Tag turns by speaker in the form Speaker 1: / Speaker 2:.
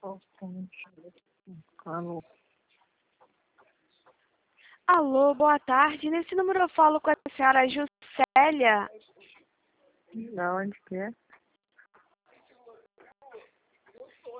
Speaker 1: Alô.
Speaker 2: Alô, boa tarde. Nesse número eu falo com a senhora Juscelia.
Speaker 1: Da onde que é?